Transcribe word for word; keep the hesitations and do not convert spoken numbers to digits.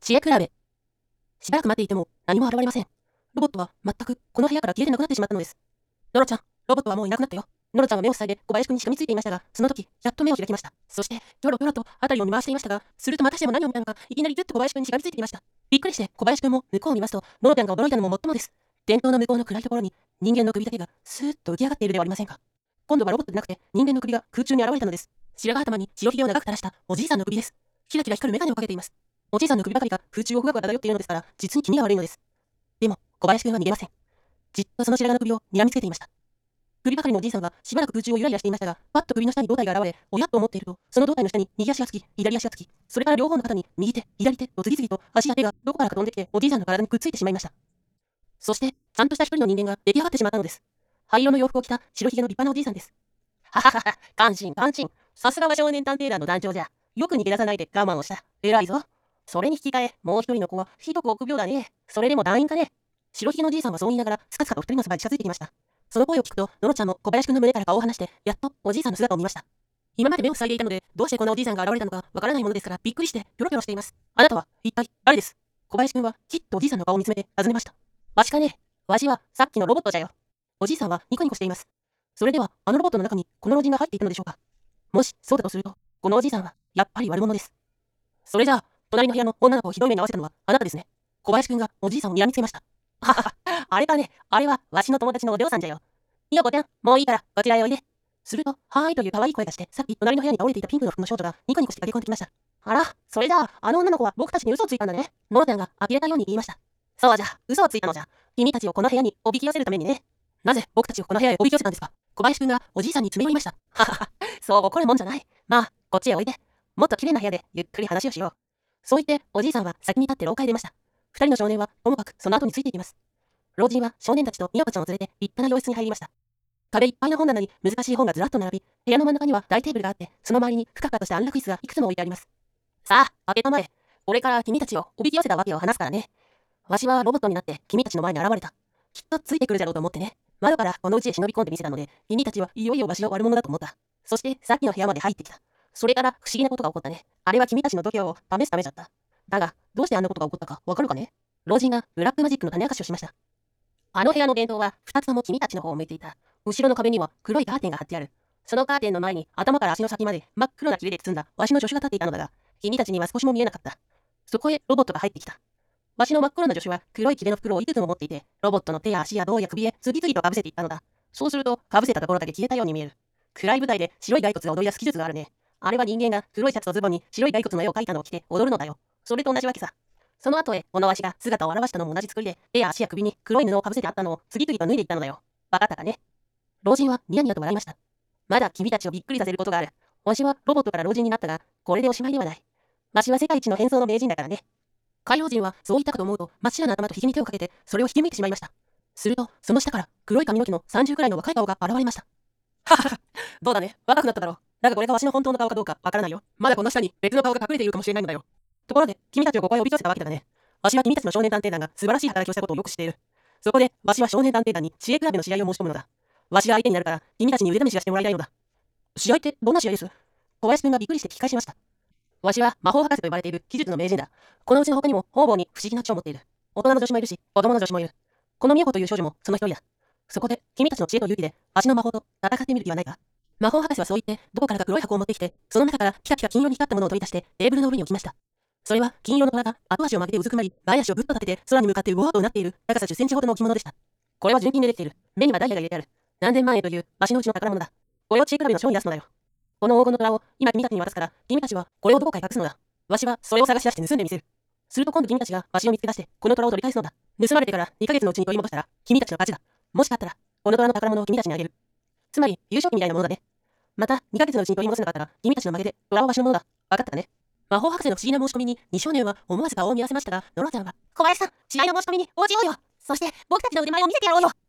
知恵比べ。しばらく待っていても何も現れません。ロボットは全くこの部屋から消えてなくなってしまったのです。ノロちゃん、ロボットはもういなくなったよ。ノロちゃんは目を塞いで小林くんにしがみついていましたが、その時、やっと目を開きました。そして、ぴょろぴょろと辺りを見回していましたが、するとまたしても何を見たのか、いきなりずっと小林くんにしがみついていました。びっくりして小林くんも向こうを見ますと、ノロちゃんが驚いたのももっともです。電灯の向こうの暗いところに、人間の首だけがスーッと浮き上がっているではありませんか。今度はロボットでなくて、人間の首が空中に現れたのです。白髪頭に白ひげを長く垂らしたおじいさんの首です。キラキラ光る眼鏡をかけています。おじいさんの首ばかりが空中をふわふわ漂っているのですから、実に気味が悪いのです。でも、小林くんは逃げません。じっとその白髪の首を睨みつけていました。首ばかりのおじいさんはしばらく空中をゆらゆらしていましたが、パッと首の下に胴体が現れ、おやっと思っていると、その胴体の下に右足がつき、左足がつき、それから両方の肩に右手、左手と次々と足や手がどこからか飛んできて、おじいさんの体にくっついてしまいました。そして、ちゃんとした一人の人間が出来上がってしまったのです。灰色の洋服を着た白ひげの立派なおじいさんです。はははは、感心感心。さすがは少年探偵団の団長じゃ。よく逃げ出さないで我慢をした。偉いぞ。それに引き換え、もう一人の子はひどく臆病だね。それでも団員かね。白ひげのじいさんはそう言いながら、スカスカと二人のそばに近づいてきました。その声を聞くと、のろちゃんも小林くんの胸から顔を離して、やっとおじいさんの姿を見ました。今まで目を塞いでいたので、どうしてこんなおじいさんが現れたのかわからないものですから、びっくりして、ぴょろぴょろしています。あなたは、一体、誰です？小林くんは、きっとおじいさんの顔を見つめて尋ねました。わしかね。わしは、さっきのロボットじゃよ。おじいさんはニコニコしています。それでは、あのロボットの中に、この老人が入っていたのでしょうか。もし、そうだとすると、このおじいさんは、やっぱり悪者です。それじゃあ、隣の部屋の女の子をひどい目に遭わせたのは、あなたですね。小林くんがおじいさんを睨みつけました。ははは、あれかね、あれは、わしの友達のお嬢さんじゃよ。ひよこちゃん、もういいから、こちらへおいで。すると、はーいという可愛い声がして、さっき隣の部屋に倒れていたピンクの服の少女がニコニコして駆け込んできました。あら、それじゃあ、あの女の子は僕たちに嘘をついたんだね。ノロちゃんが呆れたように言いました。そうじゃ、嘘をついたのじゃ。君たちをこの部屋におびき寄せるためにね。なぜ僕たちをこの部屋へおびき寄せたんですか？小林くんがおじいさんに詰め寄りました。ははは、そう怒るもんじゃない。まあ、こっちへおいで。もっと綺麗な部屋でゆっくり話をしよう。そう言って、おじいさんは先に立って廊下へ出ました。二人の少年はともかくその後についていきます。老人は少年たちとみやこちゃんを連れて立派な洋室に入りました。壁いっぱいの本棚に難しい本がずらっと並び、部屋の真ん中には大テーブルがあって、その周りにふかふかとした安楽椅子がいくつも置いてあります。さあ、開けたまえ。これから君たちをおびき寄せたわけを話すからね。わしはロボットになって君たちの前に現れた。きっとついてくるじゃろうと思ってね。窓からこの家へ忍び込んでみせたので、君たちはいよいよわしを悪者だと思った。そしてさっきの部屋まで入ってきた。それから不思議なことが起こったね。あれは君たちの度胸を試すためじゃった。だが、どうしてあんなことが起こったかわかるかね？老人がブラックマジックの種明かしをしました。あの部屋の電灯は二つとも君たちの方を向いていた。後ろの壁には黒いカーテンが貼ってある。そのカーテンの前に頭から足の先まで真っ黒な霧で包んだわしの助手が立っていたのだが、君たちには少しも見えなかった。そこへロボットが入ってきた。わしの真っ黒な助手は黒い霧の袋をいくつも持っていて、ロボットの手や足や胴や首へ次々とかぶせていったのだ。そうすると、かぶせたところだけ消えたように見える。暗い舞台で白い骸骨が踊り出す技術があるね。あれは人間が黒いシャツとズボンに白い骸骨の絵を描いたのを着て踊るのだよ。それと同じわけさ。その後へ、このわしが姿を現したのも同じ作りで、手や足や首に黒い布をかぶせてあったのを次々と脱いでいったのだよ。わかったかね？老人はニヤニヤと笑いました。まだ君たちをびっくりさせることがある。わしはロボットから老人になったが、これでおしまいではない。わしは世界一の変装の名人だからね。海老人はそう言ったかと思うと、真っ白な頭と肘に手をかけて、それを引き抜いてしまいました。すると、その下から黒い髪の毛のさんじゅうくらいの若い顔が現れました。ははは、どうだね、若くなっただろう。だがこれがわしの本当の顔かどうかわからないよ。まだこの下に別の顔が隠れているかもしれないのだよ。ところで、君たちをここへおびき寄せたわけだね。わしは君たちの少年探偵団が素晴らしい働きをしたことをよく知っている。そこで、わしは少年探偵団に知恵比べの試合を申し込むのだ。わしが相手になるから、君たちに腕試しがしてもらいたいのだ。試合ってどんな試合です？小林くんがびっくりして聞き返しました。わしは魔法博士と呼ばれている技術の名人だ。このうちの他にも方々に不思議な知を持っている。大人の女子もいるし、子供の女子もいる。この美代子という少女もその一人だ。そこで、君たちの知恵と勇気で、わしの魔法と戦ってみる気はないか？魔法博士はそう言って、どこからか黒い箱を持ってきて、その中からピカピカ金色に光ったものを取り出して、テーブルの上に置きました。それは、金色の虎が後足を曲げてうずくまり、前足をぶっと立てて、空に向かってうおーとうなっている、高さじゅっセンチほどの置物でした。これは純金でできている。目にはダイヤが入れてある。何千万円という、わしのうちの宝物だ。これを知恵比べの賞に出すのだよ。この黄金の虎を、今君たちに渡すから、君たちは、これをどこかへ隠すのだ。わしは、それを探し出して盗んでみせる。すると今度君たちがわしを見つけ出して、この虎を取り返すのだ。盗まれてからにかげつのうちに取り戻したら、君たちの勝ちだ。もし勝ったら、この虎の宝物を君たちにあげる。つまり、優勝旗みたいなものだね。また、にかげつのうちに取り戻せなかったら、君たちの負けで、虎はわしのものだ。わかったかね？魔法博士の不思議な申し込みに、二少年は思わず顔を見合わせましたが、ノラちゃんは、小林さん、試合の申し込みに応じようよ。そして、僕たちの腕前を見せてやろうよ。